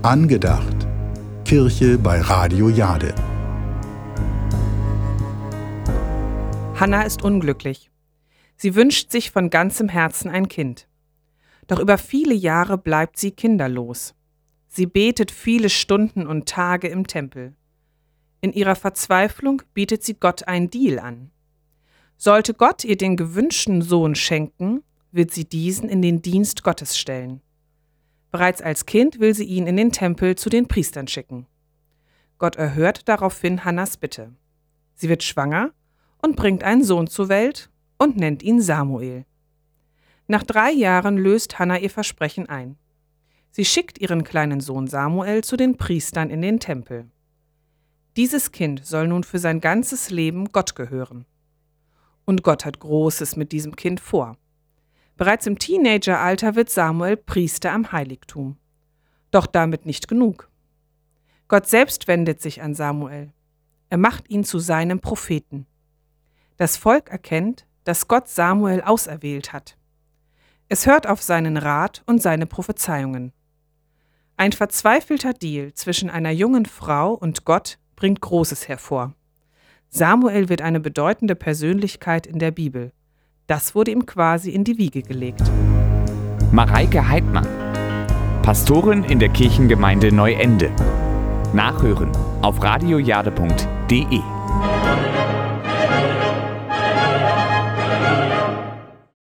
Angedacht. Kirche bei Radio Jade. Hannah ist unglücklich. Sie wünscht sich von ganzem Herzen ein Kind. Doch über viele Jahre bleibt sie kinderlos. Sie betet viele Stunden und Tage im Tempel. In ihrer Verzweiflung bietet sie Gott einen Deal an. Sollte Gott ihr den gewünschten Sohn schenken, wird sie diesen in den Dienst Gottes stellen. Bereits als Kind will sie ihn in den Tempel zu den Priestern schicken. Gott erhört daraufhin Hannahs Bitte. Sie wird schwanger und bringt einen Sohn zur Welt und nennt ihn Samuel. Nach 3 Jahren löst Hannah ihr Versprechen ein. Sie schickt ihren kleinen Sohn Samuel zu den Priestern in den Tempel. Dieses Kind soll nun für sein ganzes Leben Gott gehören. Und Gott hat Großes mit diesem Kind vor. Bereits im Teenageralter wird Samuel Priester am Heiligtum. Doch damit nicht genug. Gott selbst wendet sich an Samuel. Er macht ihn zu seinem Propheten. Das Volk erkennt, dass Gott Samuel auserwählt hat. Es hört auf seinen Rat und seine Prophezeiungen. Ein verzweifelter Deal zwischen einer jungen Frau und Gott bringt Großes hervor. Samuel wird eine bedeutende Persönlichkeit in der Bibel. Das wurde ihm quasi in die Wiege gelegt. Mareike Heidmann, Pastorin in der Kirchengemeinde Neuende. Nachhören auf radiojade.de